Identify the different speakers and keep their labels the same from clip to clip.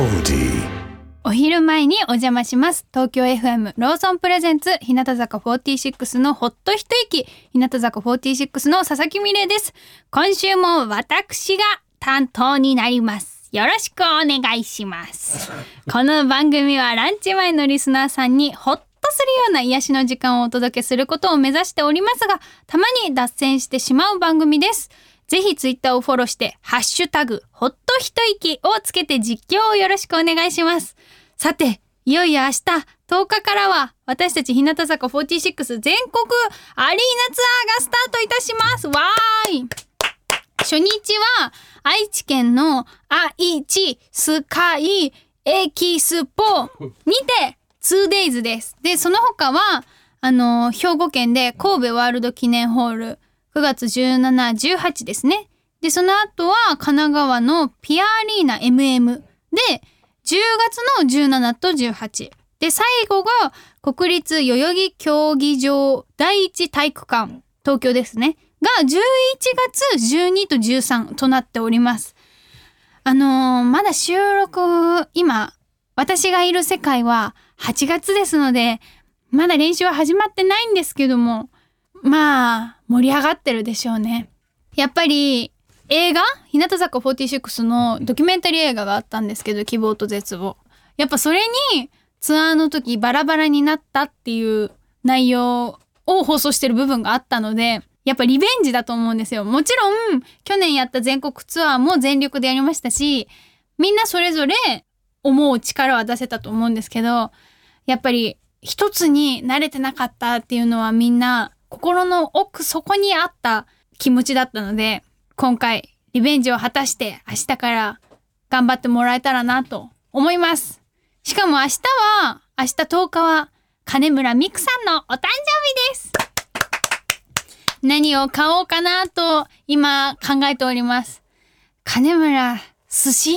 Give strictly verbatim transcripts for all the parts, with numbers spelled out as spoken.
Speaker 1: お昼前にお邪魔します。東京 エフエム ローソンプレゼンツ日向坂フォーティーシックスのほっと一息、日向坂フォーティーシックスの佐々木美玲です。今週も私が担当になります。よろしくお願いします。この番組はランチ前のリスナーさんにほっとするような癒しの時間をお届けすることを目指しておりますが、たまに脱線してしまう番組です。ぜひツイッターをフォローしてハッシュタグほっと一息をつけて実況をよろしくお願いします。さて、いよいよ明日とおかからは私たち日向坂フォーティーシックス全国アリーナツアーがスタートいたします。わーい。初日は愛知県の愛知スカイエキスポにて ツーデイズ です。で、その他はあの兵庫県で神戸ワールド記念ホールくがつじゅうしち、じゅうはちですね。で、その後は神奈川のピアアリーナ エムエム でじゅうがつのじゅうしちとじゅうはちで、最後が国立代々木競技場第一体育館東京ですねがじゅういちがつじゅうにとじゅうさんとなっております。あのー、まだ収録今私がいる世界ははちがつですので、まだ練習は始まってないんですけども、まあ盛り上がってるでしょうね。やっぱり映画日向坂フォーティーシックスのドキュメンタリー映画があったんですけど、希望と絶望、やっぱそれにツアーの時バラバラになったっていう内容を放送してる部分があったので、やっぱリベンジだと思うんですよ。もちろん去年やった全国ツアーも全力でやりましたし、みんなそれぞれ思う力は出せたと思うんですけど、やっぱり一つに慣れてなかったっていうのはみんな心の奥底にあった気持ちだったので、今回リベンジを果たして明日から頑張ってもらえたらなと思います。しかも明日は明日とおかは金村美玖さんのお誕生日です。何を買おうかなと今考えております。金村寿司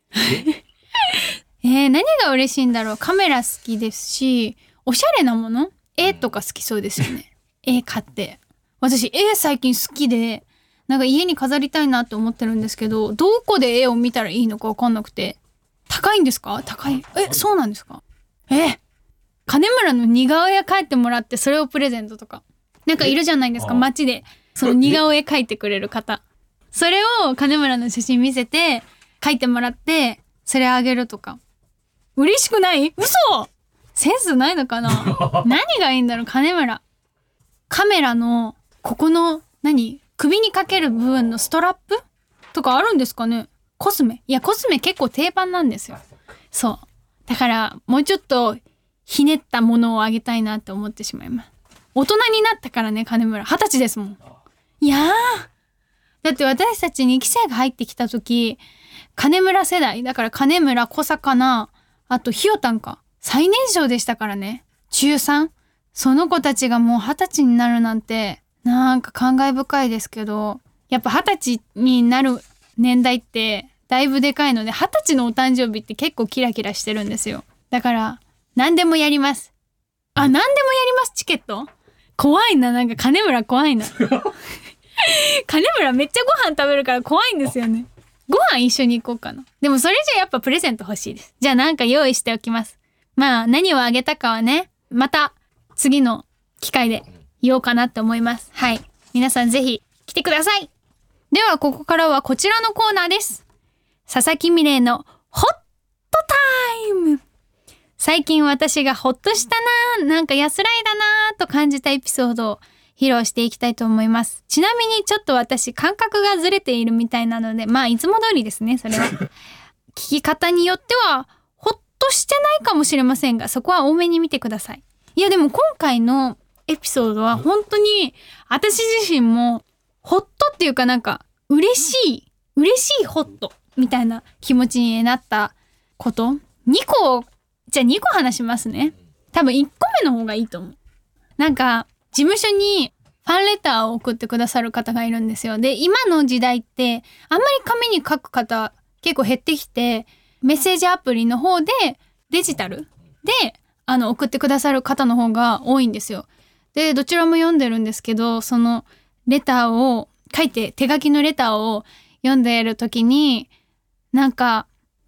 Speaker 1: えー、何が嬉しいんだろう。カメラ好きですし、おしゃれなもの絵とか好きそうですよね。絵買って、私絵最近好きでなんか家に飾りたいなって思ってるんですけど、どこで絵を見たらいいのか分かんなくて。高いんですか？高い。え、そうなんですか？え、金村の似顔絵描いてもらってそれをプレゼントとか。なんかいるじゃないですか、街でその似顔絵描いてくれる方。それを金村の写真見せて描いてもらってそれあげるとか。嬉しくない？嘘！センスないのかな何がいいんだろう。金村カメラのここの何首にかける部分のストラップとかあるんですかね。コスメ、いやコスメ結構定番なんですよ。そうだからもうちょっとひねったものをあげたいなって思ってしまいます。大人になったからね、金村二十歳ですもん。いやー、だって私たちにき生が入ってきた時金村世代だから、金村小坂な、あとひよたんか最年少でしたからね。ちゅうさん、その子たちがもう二十歳になるなんてなんか感慨深いですけど、やっぱ二十歳になる年代ってだいぶでかいので、二十歳のお誕生日って結構キラキラしてるんですよ。だから何でもやります。あ、何でもやります。チケット怖いな。なんか金村怖いな金村めっちゃご飯食べるから怖いんですよね。ご飯一緒に行こうかな。でもそれじゃやっぱプレゼント欲しいです。じゃあなんか用意しておきます。まあ何をあげたかはね、また次の機会で言おうかなって思います。はい、皆さんぜひ来てください。ではここからはこちらのコーナーです。佐々木美玲のホットタイム。最近私がホッとしたな、なんか安らいだなと感じたエピソードを披露していきたいと思います。ちなみにちょっと私感覚がずれているみたいなので、まあいつも通りですね。それは聞き方によってはホッとしてないかもしれませんが、そこは多めに見てください。いやでも今回のエピソードは本当に私自身もホットっていうか、なんか嬉しい嬉しいホットみたいな気持ちになったことにこ、じゃあにこ話しますね。多分いっこめの方がいいと思う。なんか事務所にファンレターを送ってくださる方がいるんですよ。で、今の時代ってあんまり紙に書く方結構減ってきて、メッセージアプリの方でデジタルであの送ってくださる方の方が多いんですよ。で、どちらも読んでるんですけど、そのレターを書いて、手書きのレターを読んでいる時に、なんか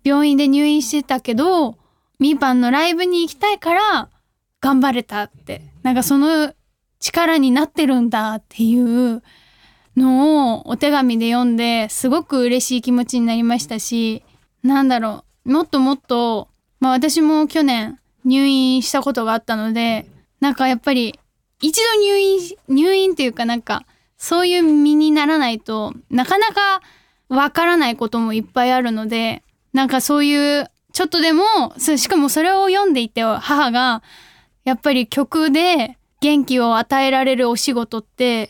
Speaker 1: 病院で入院してたけどみーぱんのライブに行きたいから頑張れたって、なんかその力になってるんだっていうのをお手紙で読んですごく嬉しい気持ちになりましたし、なんだろう、もっともっと、まあ私も去年入院したことがあったので、なんかやっぱり一度入院入院っていうかなんかそういう身にならないとなかなかわからないこともいっぱいあるので、なんかそういうちょっとでも、しかもそれを読んでいて母がやっぱり曲で元気を与えられるお仕事って、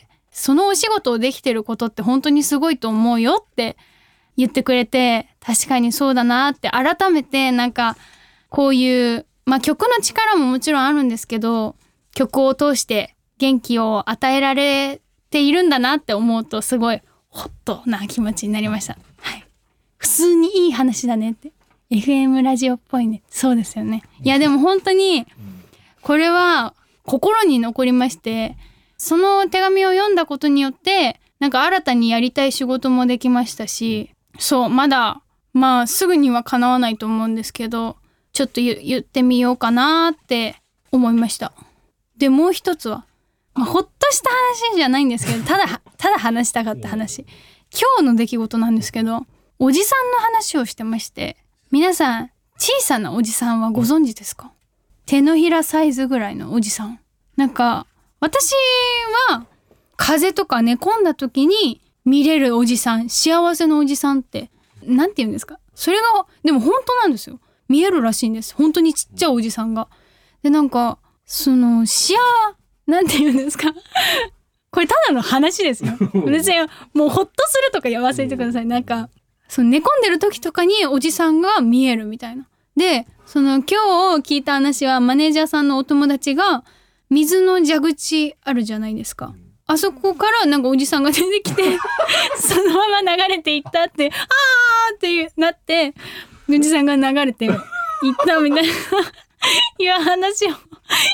Speaker 1: そのお仕事をできてることって本当にすごいと思うよって言ってくれて、確かにそうだなって改めて、なんかこういうまあ曲の力ももちろんあるんですけど、曲を通して元気を与えられているんだなって思うとすごいホッとな気持ちになりました。はい。普通にいい話だねって。エフエム ラジオっぽいね。そうですよね。いやでも本当にこれは心に残りまして、その手紙を読んだことによってなんか新たにやりたい仕事もできましたし、そうまだまあすぐには叶わないと思うんですけど、ちょっと言、言ってみようかなって思いました。でもう一つは、まあ、ほっとした話じゃないんですけど、ただただ話したかった話、今日の出来事なんですけど、おじさんの話をしてまして、皆さん小さなおじさんはご存知ですか？手のひらサイズぐらいのおじさん。なんか私は風邪とか寝込んだ時に見れるおじさん、幸せのおじさんってなんて言うんですか？それがでも本当なんですよ。見えるらしいんです。本当にちっちゃいおじさんが。でなんかその幸なんて言うんですかこれただの話ですよ。別にもうほっとするとか忘れてください。なんかその寝込んでる時とかにおじさんが見えるみたいな。でその今日聞いた話は、マネージャーさんのお友達が水の蛇口あるじゃないですか。あそこからなんかおじさんが出てきてそのまま流れていったって、あーってなっておじさんが流れていったみたいないう話を聞いて、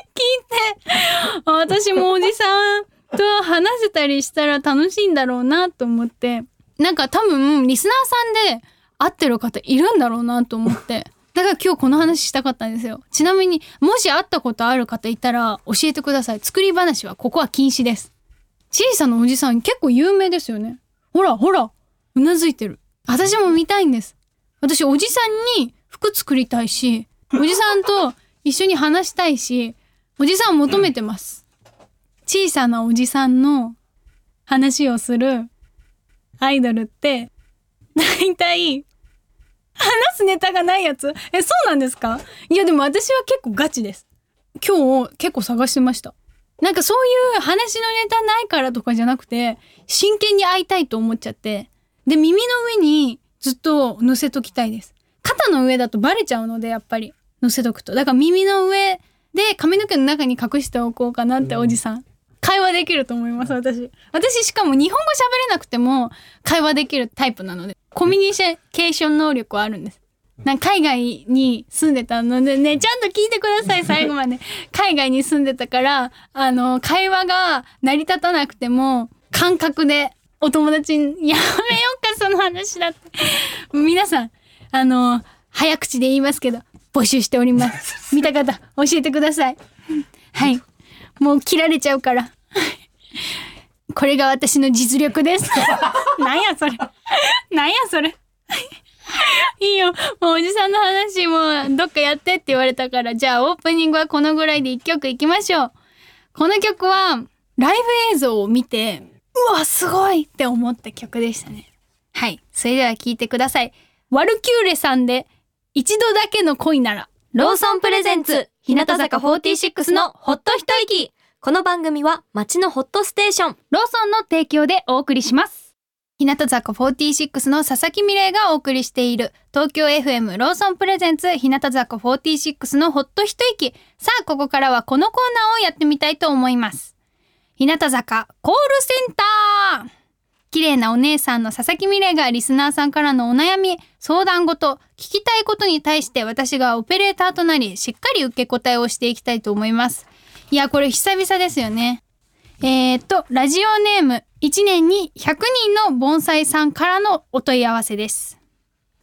Speaker 1: 私もおじさんと話せたりしたら楽しいんだろうなと思って、なんか多分リスナーさんで会ってる方いるんだろうなと思って、だから今日この話したかったんですよ。ちなみにもし会ったことある方いたら教えてください。作り話はここは禁止です。小さなおじさん結構有名ですよね。ほらほらうなずいてる。私も見たいんです。私おじさんに服作りたいし、おじさんと一緒に話したいし、おじさんを求めてます。小さなおじさんの話をするアイドルって大体話すネタがないやつ。え、そうなんですか？いやでも私は結構ガチです。今日結構探してました。なんかそういう話のネタないからとかじゃなくて、真剣に会いたいと思っちゃって、で耳の上にずっと乗せときたいです。肩の上だとバレちゃうので、やっぱり乗せとくと、だから耳の上で髪の毛の中に隠しておこうかなって。おじさん会話できると思います。私私しかも日本語喋れなくても会話できるタイプなので、コミュニケーション能力はあるんです。なんか海外に住んでたのでね、ちゃんと聞いてください最後まで。海外に住んでたから、あの会話が成り立たなくても感覚でお友達にやめようかその話だって皆さんあの早口で言いますけど募集しております。見た方教えてください。はい、もう切られちゃうからこれが私の実力ですなんやそれなんやそれいいよ、もうおじさんの話もどっかやってって言われたから、じゃあオープニングはこのぐらいでいっきょくいきましょう。この曲はライブ映像を見てうわすごいって思った曲でしたね。はい、それでは聴いてください。ワルキューレさんで一度だけの恋なら。
Speaker 2: ローソンプレゼンツ日向坂フォーティーシックスのほっと一息。この番組は街のホットステーション
Speaker 1: ローソンの提供でお送りします。日向坂フォーティーシックスの佐々木美玲がお送りしている東京 エフエム ローソンプレゼンツ日向坂フォーティーシックスのほっと一息。さあここからはこのコーナーをやってみたいと思います。日向坂コールセンター。綺麗なお姉さんの佐々木美玲がリスナーさんからのお悩み、相談事、聞きたいことに対して私がオペレーターとなりしっかり受け答えをしていきたいと思います。いやこれ久々ですよね。えー、っとラジオネームいちねんにひゃくにんの盆栽さんからのお問い合わせです。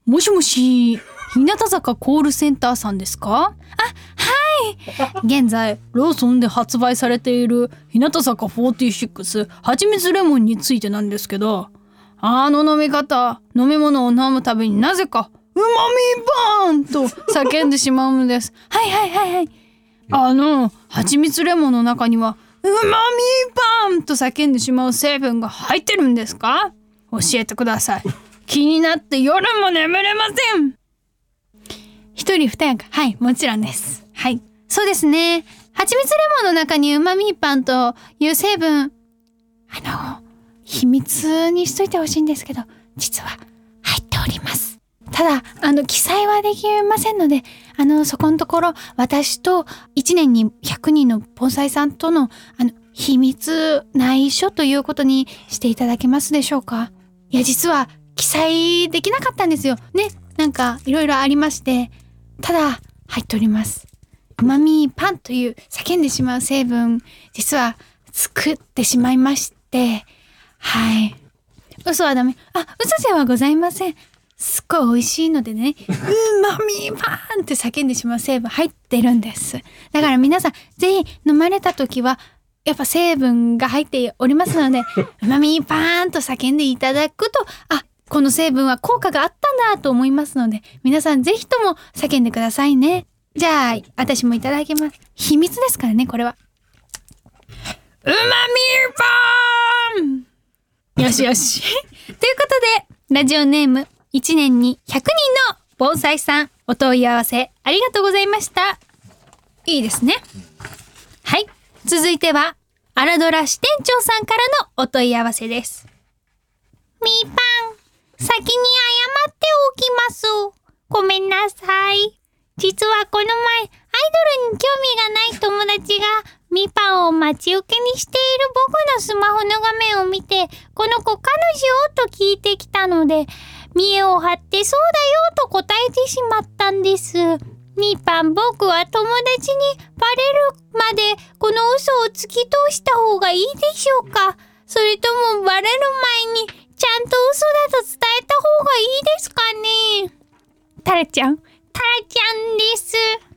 Speaker 1: もしもし、日向坂コールセンターさんですか？あ、はい。現在ローソンで発売されている日向坂フォーティーシックスはちみつレモンについてなんですけど、あの飲み方、飲み物を飲むたびになぜかうまみバーンと叫んでしまうんです。はいはいはいはい。あのはちみつレモンの中にはうまみバーンと叫んでしまう成分が入ってるんですか？教えてください。気になって夜も眠れません。一人二役、はい、もちろんです。はい、そうですね。はちみつレモンの中にうまみパンという成分、あの秘密にしといてほしいんですけど、実は入っております。ただあの記載はできませんので、あのそこのところ私といちねんにひゃくにんの盆栽さんとのあの秘密内緒ということにしていただけますでしょうか？いや実は記載できなかったんですよね。なんかいろいろありまして、ただ入っております。うまみパンという叫んでしまう成分、実は作ってしまいまして、はい。嘘はダメ。あ、嘘じゃはございません。すっごい美味しいのでね、うまみパンって叫んでしまう成分入ってるんです。だから皆さんぜひ飲まれた時はやっぱ成分が入っておりますので、うまみパーンと叫んでいただくと、あ、この成分は効果があったんだと思いますので、皆さんぜひとも叫んでくださいね。じゃあ私もいただきます。秘密ですからね、これは。うまみパーン。よしよし。ということでラジオネームいちねんにひゃくにんの盆栽さん、お問い合わせありがとうございました。いいですね。はい、続いてはアラドラ支店長さんからのお問い合わせです。みーパン、先に謝っておきます。ごめんなさい。実はこの前アイドルに興味がない友達がみーパンを待ち受けにしている僕のスマホの画面を見て、この子彼女と聞いてきたので、見栄を張ってそうだよと答えてしまったんです。みーパン、僕は友達にバレるまでこの嘘を突き通した方がいいでしょうか？それともバレる前にちゃんと嘘だと伝えた方がいいですかね？タラちゃん、タラちゃんです。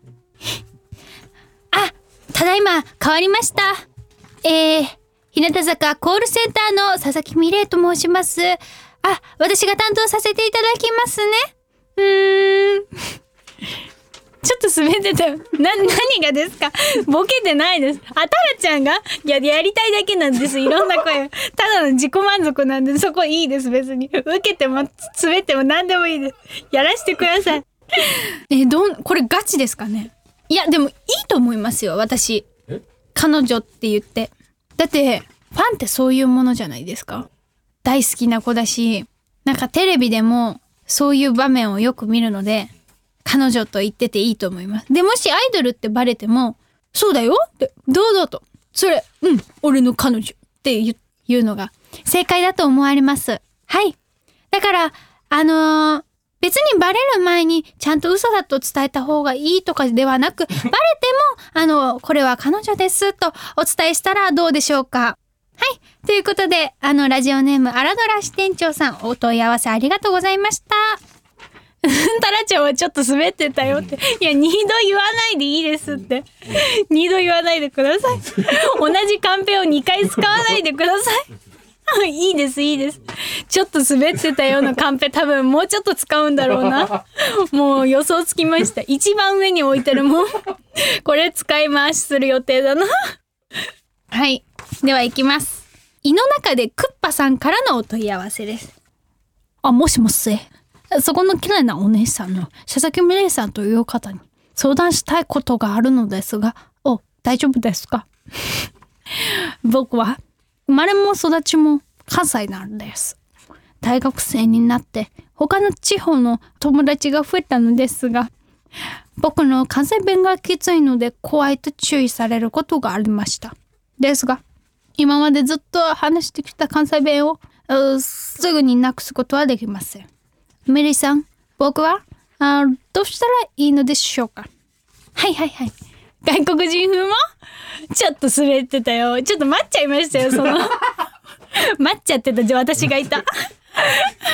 Speaker 1: あ、ただいま変わりました。えー、日向坂コールセンターの佐々木美玲と申します。あ、私が担当させていただきますね。うーん。ちょっと滑ってたよ。な、何がですか？ボケてないです。あ、タラちゃんがや、やりたいだけなんです。いろんな声。ただの自己満足なんで、そこいいです、別に。受けても、滑っても何でもいいです。やらせてください。え、どん、これガチですかね？いや、でもいいと思いますよ、私。彼女って言って。だって、ファンってそういうものじゃないですか。大好きな子だし、なんかテレビでもそういう場面をよく見るので、彼女と言ってていいと思います。で、もしアイドルってバレても、そうだよって堂々と、それ、うん、俺の彼女って言うのが正解だと思われます。はい。だからあのー、別にバレる前にちゃんと嘘だと伝えた方がいいとかではなく、バレてもあのこれは彼女ですとお伝えしたらどうでしょうか。はい。ということで、あのラジオネームアラドラ支店長さん、お問い合わせありがとうございました。タラちゃんはちょっと滑ってたよって。いや、二度言わないでいいですって。二度言わないでください。同じカンペを二回使わないでください。いいです、いいです。ちょっと滑ってたようなカンペ多分もうちょっと使うんだろうな。もう予想つきました。一番上に置いてるもん。これ使い回しする予定だな。はい。では行きます。胃の中でクッパさんからのお問い合わせです。あ、もしもし。そこの綺麗なお姉さんの佐々木美玲さんという方に相談したいことがあるのですが、お、大丈夫ですか？僕は生まれも育ちも関西なんです。大学生になって他の地方の友達が増えたのですが、僕の関西弁がきついので怖いと注意されることがありました。ですが、今までずっと話してきた関西弁をすぐになくすことはできません。メリーさん、僕はあどうしたらいいのでしょうか？はいはいはい。外国人風もちょっと滑ってたよ。ちょっと待っちゃいましたよ、その待っちゃってた私がいた。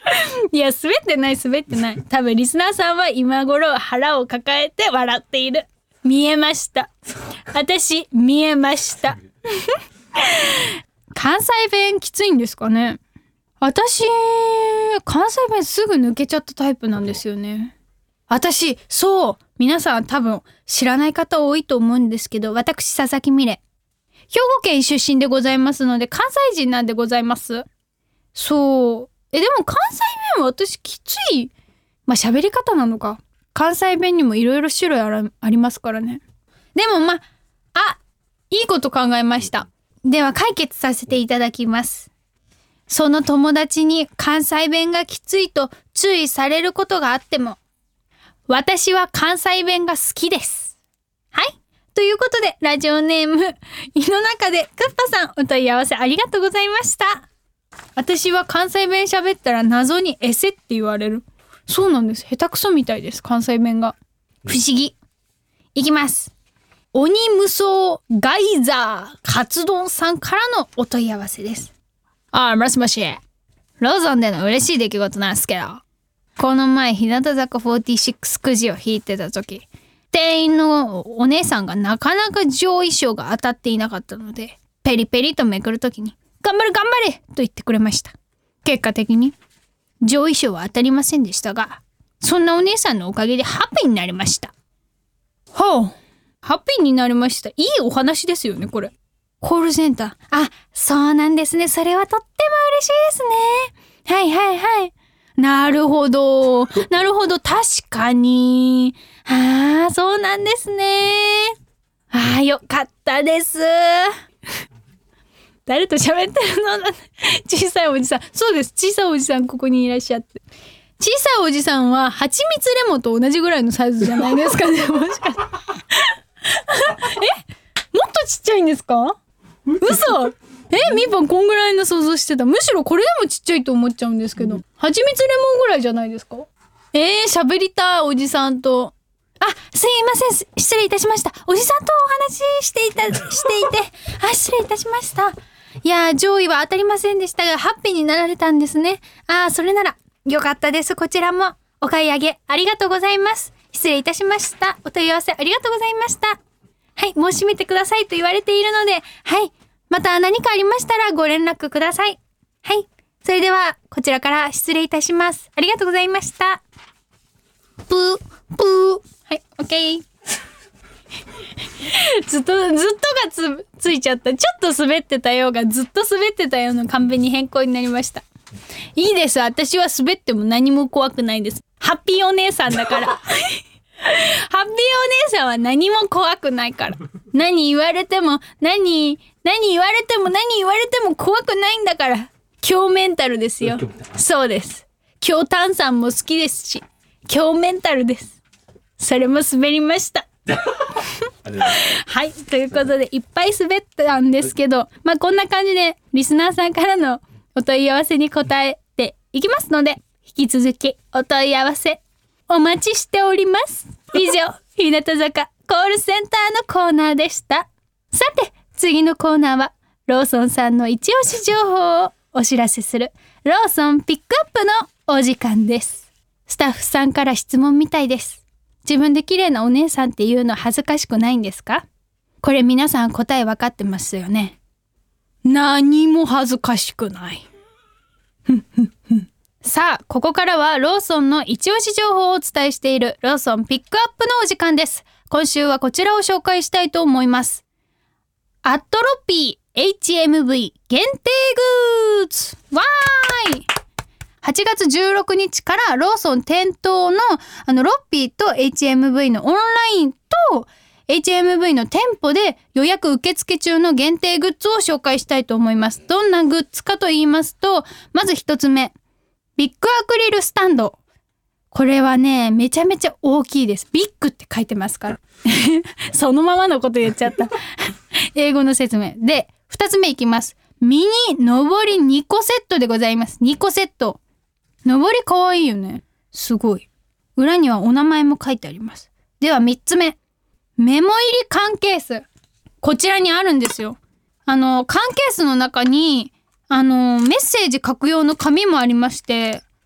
Speaker 1: いや滑ってない滑ってない。多分リスナーさんは今頃腹を抱えて笑っている。見えました。私見えました。関西弁きついんですかね。私関西弁すぐ抜けちゃったタイプなんですよね。私そう皆さん多分知らない方多いと思うんですけど、私佐々木美玲兵庫県出身でございますので関西人なんでございます。そうえでも関西弁は私きつい。まあ喋り方なのか。関西弁にもいろいろ種類あらありますからね。でもまああいいこと考えました。では解決させていただきます。その友達に関西弁がきついと注意されることがあっても、私は関西弁が好きです。はい。ということで、ラジオネーム、胃の中でクッパさん、お問い合わせありがとうございました。私は関西弁喋ったら謎にエセって言われる。そうなんです。下手くそみたいです。関西弁が。不思議。いきます。鬼無双ガイザーカツ丼さんからのお問い合わせです。ああ、もしもし。ローソンでの嬉しい出来事なんですけど、この前日向坂フォーティーシックスくじを引いてた時、店員のお姉さんがなかなか上位賞が当たっていなかったので、ペリペリとめくる時に頑張れ頑張れと言ってくれました。結果的に上位賞は当たりませんでしたが、そんなお姉さんのおかげでハッピーになりました。ほう、ハッピーになりました。いいお話ですよねこれ。コールセンター。あ、そうなんですね。それはとっても嬉しいですね。はいはいはい。なるほど。なるほど。確かに。ああ、そうなんですね。ああ、よかったです。誰と喋ってるの？小さいおじさん。そうです。小さいおじさんここにいらっしゃって。小さいおじさんは蜂蜜レモンと同じぐらいのサイズじゃないですかね。もしかして。え？もっとちっちゃいんですか？嘘。え、みーぱんこんぐらいの想像してた。むしろこれでもちっちゃいと思っちゃうんですけど、蜂蜜レモンぐらいじゃないですか？えー、喋りたいおじさんと。あ、すいません、失礼いたしました。おじさんとお話ししていたしていて、あ、失礼いたしました。いやー、上位は当たりませんでしたが、ハッピーになられたんですね。あー、それならよかったです。こちらもお買い上げありがとうございます。失礼いたしました。お問い合わせありがとうございました。はい、もう閉めてくださいと言われているので、はい。また何かありましたらご連絡ください。はい。それでは、こちらから失礼いたします。ありがとうございました。ぷー、ぷー。はい、オッケー。ずっと、ずっとがつ、ついちゃった。ちょっと滑ってたようが、ずっと滑ってたようなカンペに変更になりました。いいです。私は滑っても何も怖くないです。ハッピーお姉さんだから。ハッピーお姉さんは何も怖くないから。何言われても、何、何言われても何言われても怖くないんだから。強メンタルですよ。そうです。強炭酸も好きですし、強メンタルです。それも滑りました。はい。ということで、いっぱい滑ったんですけど、まあこんな感じでリスナーさんからのお問い合わせに答えていきますので、引き続きお問い合わせお待ちしております。以上、日向坂コールセンターのコーナーでした。さて、次のコーナーはローソンさんの一押し情報をお知らせするローソンピックアップのお時間です。スタッフさんから質問みたいです。自分で綺麗なお姉さんっていうの恥ずかしくないんですか？これ皆さん答え分かってますよね。何も恥ずかしくない。さあ、ここからはローソンの一押し情報をお伝えしているローソンピックアップのお時間です。今週はこちらを紹介したいと思います。アットロッピー エイチエムブイ 限定グッズわーいはちがつじゅうろくにちからローソン店頭のあのロッピーと エイチエムブイ のオンラインと エイチエムブイ の店舗で予約受付中の限定グッズを紹介したいと思います。どんなグッズかと言いますと、まず一つ目、ビッグアクリルスタンド。これはね、めちゃめちゃ大きいです。ビッグって書いてますから。そのままのこと言っちゃった。英語の説明。で、二つ目いきます。ミニのぼりにこセットでございます。にこセット。のぼりかわいいよね。すごい。裏にはお名前も書いてあります。では三つ目。メモ入り缶ケース。こちらにあるんですよ。あの、缶ケースの中に、あの、メッセージ書く用の紙もありまして、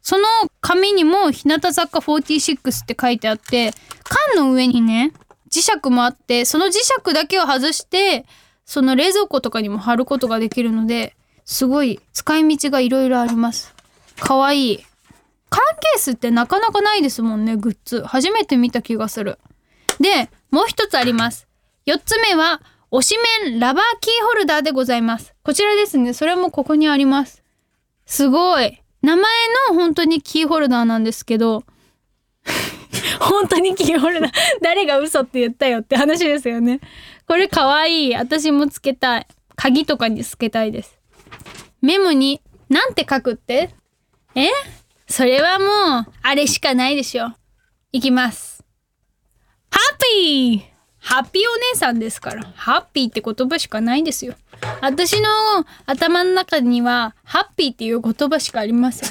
Speaker 1: その紙にも日向坂フォーティーシックスって書いてあって、缶の上にね磁石もあって、その磁石だけを外してその冷蔵庫とかにも貼ることができるので、すごい使い道がいろいろあります。かわいい。缶ケースってなかなかないですもんね。グッズ初めて見た気がする。でもう一つあります。よっつめは推しメンラバーキーホルダーでございます。こちらですね。それもここにあります。すごい。名前の本当にキーホルダーなんですけど本当にキーホルダー誰が嘘って言ったよって話ですよね。これかわいい。私もつけたい。鍵とかにつけたいです。メモになんて書くって？え？それはもうあれしかないでしょ。いきます。ハッピーハッピーお姉さんですから、ハッピーって言葉しかないですよ。私の頭の中にはハッピーっていう言葉しかありません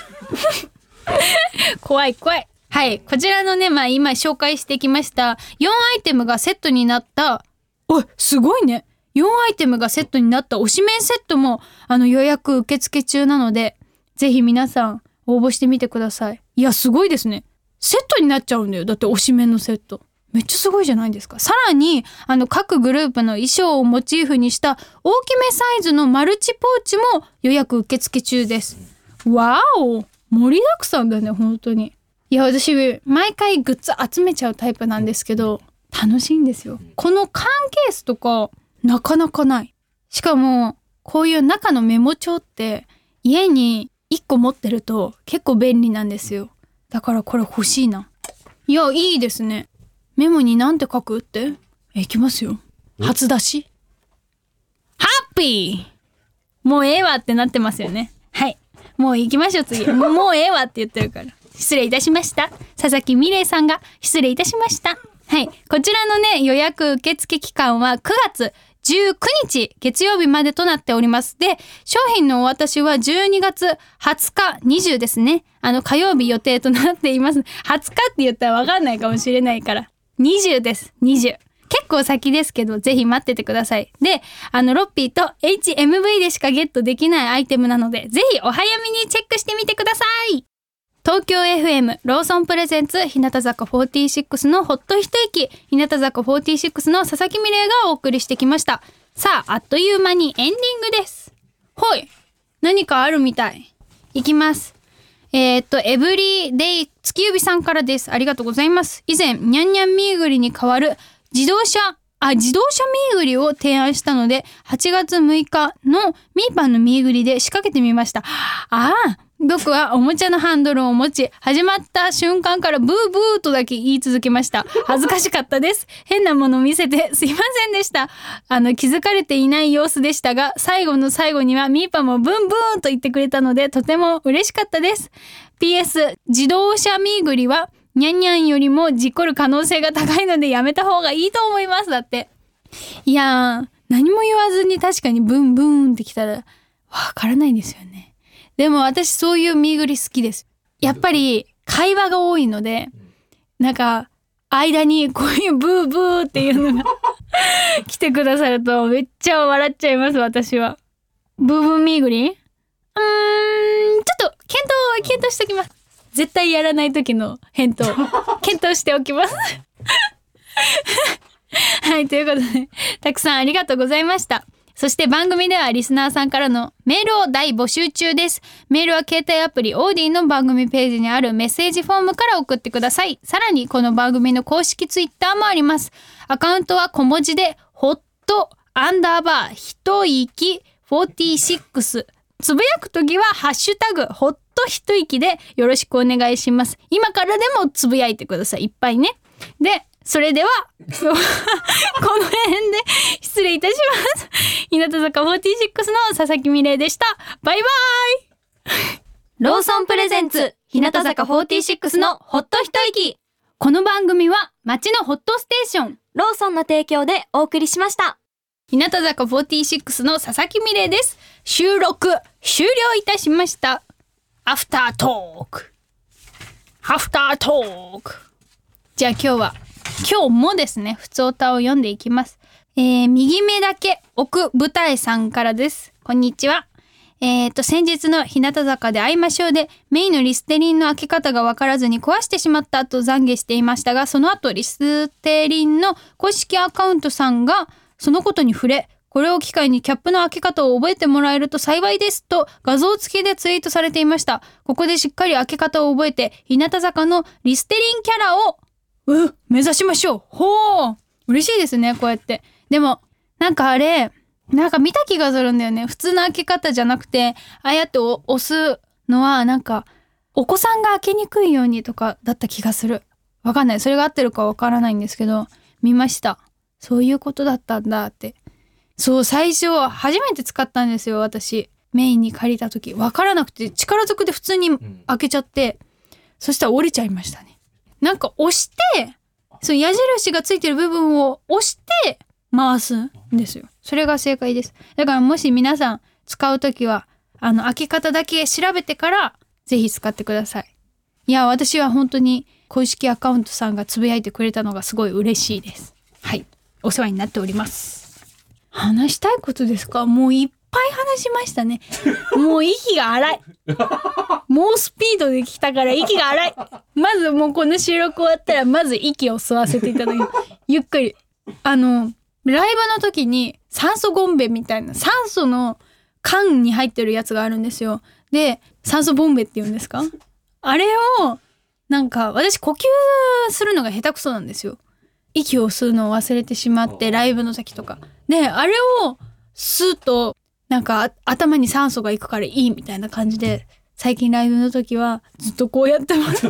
Speaker 1: 怖い怖い。はい、こちらのね、まあ今紹介してきましたよんアイテムがセットになった、おいすごいね、よんアイテムがセットになった推しメンセットもあの予約受付中なので、ぜひ皆さん応募してみてください。いやすごいですね。セットになっちゃうんだよ。だって推しメンのセットめっちゃすごいじゃないですか。さらにあの各グループの衣装をモチーフにした大きめサイズのマルチポーチも予約受付中です。わお、盛りだくさんだね本当に。いや私毎回グッズ集めちゃうタイプなんですけど、楽しいんですよ。この缶ケースとかなかなかない。しかもこういう中のメモ帳って家にいっこ持ってると結構便利なんですよ。だからこれ欲しいな。いやいいですね。メモになんて書くって？え、いきますよ。初出し。ハッピー。もうええわってなってますよね。はい。もう行きましょう次。もうええわって言ってるから。失礼いたしました。佐々木美玲さんが失礼いたしました。はい。こちらのね、予約受付期間はくがつじゅうくにち月曜日までとなっております。で、商品のお渡しはじゅうにがつはつかにじゅうですね。あの火曜日予定となっています。はつかって言ったらわかんないかもしれないから。にじゅうです。にじゅう。結構先ですけど、ぜひ待っててください。で、あの、ロッピーと エイチエムブイ でしかゲットできないアイテムなので、ぜひお早めにチェックしてみてください。東京 エフエム ローソンプレゼンツ日向坂フォーティーシックスのほっと一息、日向坂フォーティーシックスの佐々木美玲がお送りしてきました。さあ、あっという間にエンディングです。ほい。何かあるみたい。いきます。えー、っと、エブリデイ月指さんからです。ありがとうございます。以前、にゃんにゃんみーぐりに代わる自動車、あ、自動車みーぐりを提案したので、はちがつむいかのみーパンのみーぐりで仕掛けてみました。ああ、僕はおもちゃのハンドルを持ち、始まった瞬間からブーブーとだけ言い続けました。恥ずかしかったです。変なものを見せてすいませんでした。あの、気づかれていない様子でしたが、最後の最後にはミーパもブンブーンと言ってくれたので、とても嬉しかったです。ピーエス 自動車ミーグリはニャンニャンよりも事故る可能性が高いのでやめた方がいいと思います。だって。いやー、何も言わずに確かにブンブーンってきたらわからないですよね。でも私そういうミーグリ好きです。やっぱり会話が多いので、なんか間にこういうブーブーっていうのが来てくださるとめっちゃ笑っちゃいます。私はブーブーミーグリ、うーん、ちょっと検討検討しておきます。絶対やらない時の返答検討しておきますはい、ということでたくさんありがとうございました。そして番組ではリスナーさんからのメールを大募集中です。メールは携帯アプリオーディの番組ページにあるメッセージフォームから送ってください。さらにこの番組の公式ツイッターもあります。アカウントは小文字でホットアンダーバー一息フォーティーシックス、つぶやくときはハッシュタグホット一息でよろしくお願いします。今からでもつぶやいてください。いっぱいね。で、それではこの辺で失礼いたします。日向坂フォーティーシックスの佐々木美玲でした。バイバイ。
Speaker 2: ローソンプレゼンツ日向坂フォーティーシックスのほっと一息。
Speaker 1: この番組は街のホットステーション
Speaker 2: ローソンの提供でお送りしました。
Speaker 1: 日向坂フォーティーシックスの佐々木美玲です。収録終了いたしました。アフタートークアフタートーク。じゃあ今日は今日もですね、ふつおたを読んでいきます。えー、右目だけ奥舞台さんからです。こんにちは。 えー、と先日の日向坂で会いましょうでメインのリステリンの開け方が分からずに壊してしまったと懺悔していましたが、その後リステリンの公式アカウントさんがそのことに触れ、これを機会にキャップの開け方を覚えてもらえると幸いですと画像付きでツイートされていました。ここでしっかり開け方を覚えて日向坂のリステリンキャラをう目指しましょう。ほー嬉しいですね、こうやって。でもなんかあれなんか見た気がするんだよね。普通の開け方じゃなくて、ああやって押すのはなんかお子さんが開けにくいようにとかだった気がする。わかんない。それが合ってるかわからないんですけど、見ました。そういうことだったんだって。そう、最初初めて使ったんですよ、私。メインに借りた時。わからなくて力ずくで普通に開けちゃって、うん、そしたら折れちゃいましたね。なんか押して、そう矢印がついてる部分を押して回すんですよ。それが正解です。だからもし皆さん使うときはあの開け方だけ調べてからぜひ使ってください。いや私は本当に公式アカウントさんがつぶやいてくれたのがすごい嬉しいです。はい、お世話になっております。話したいことですか？もういっぱい話しましたね。もう息が荒い。猛スピードで来たから息が荒い。まずもうこの収録終わったらまず息を吸わせていただきます。ゆっくりあのライブの時に酸素ボンベみたいな酸素の缶に入ってるやつがあるんですよ。で酸素ボンベって言うんですか？あれをなんか私呼吸するのが下手くそなんですよ。息を吸うのを忘れてしまってライブの時とかで、あれを吸うとなんか頭に酸素がいくからいいみたいな感じで最近ライブの時はずっとこうやってます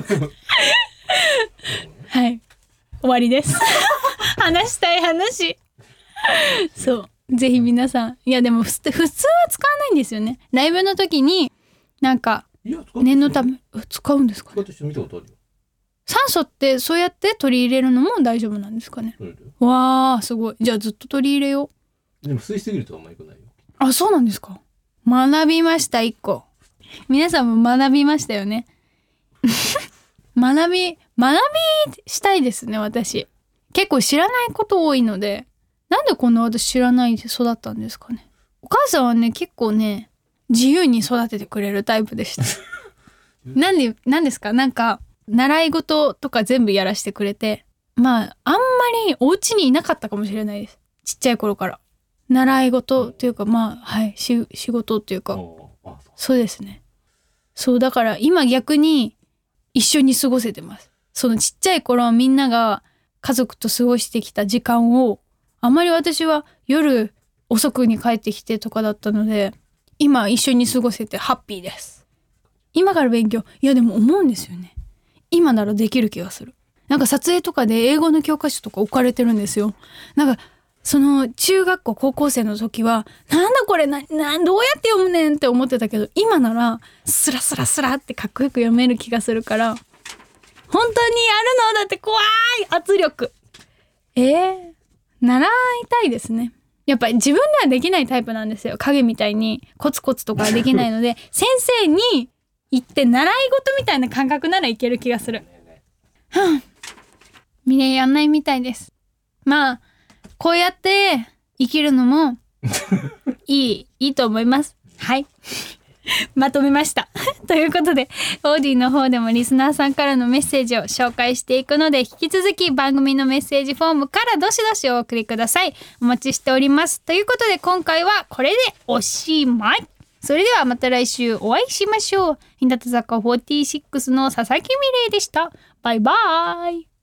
Speaker 1: はい終わりです話したい話そうぜひ皆さん、いやでも普通は使わないんですよね。ライブの時になんか念のため使うんですかね。見たことあるよ。酸素ってそうやって取り入れるのも大丈夫なんですかね。わーすごい。じゃあずっと取り入れよう。
Speaker 3: でも吸いすぎるとあんまり良くないよ。
Speaker 1: あ、そうなんですか。学びました。一個皆さんも学びましたよね学び学びしたいですね。私結構知らないこと多いので、なんでこんな私知らないで育ったんですかね。お母さんはね結構ね自由に育ててくれるタイプでしたなんでなんですか、なんか習い事とか全部やらせてくれて、まああんまりお家にいなかったかもしれないです。ちっちゃい頃から習い事というかまあはいし仕事というかそうですね。そうだから今逆に一緒に過ごせてます。そのちっちゃい頃みんなが家族と過ごしてきた時間をあまり私は夜遅くに帰ってきてとかだったので、今一緒に過ごせてハッピーです。今から勉強、いやでも思うんですよね。今ならできる気がする。なんか撮影とかで英語の教科書とか置かれてるんですよ。なんかその中学校高校生の時はなんだこれななどうやって読むねんって思ってたけど、今ならスラスラスラってかっこよく読める気がするから、本当にやるのだって怖い圧力。えー、習いたいですね。やっぱり自分ではできないタイプなんですよ。影みたいにコツコツとかできないので先生に行って習い事みたいな感覚ならいける気がする。はあ、みねやんないみたいです。まあこうやって生きるのもいいいいと思います。はいまとめましたということでオーディの方でもリスナーさんからのメッセージを紹介していくので、引き続き番組のメッセージフォームからどしどしお送りください。お待ちしております。ということで今回はこれでおしまい。それではまた来週お会いしましょう。日向坂フォーティーシックスの佐々木美玲でした。バイバーイ。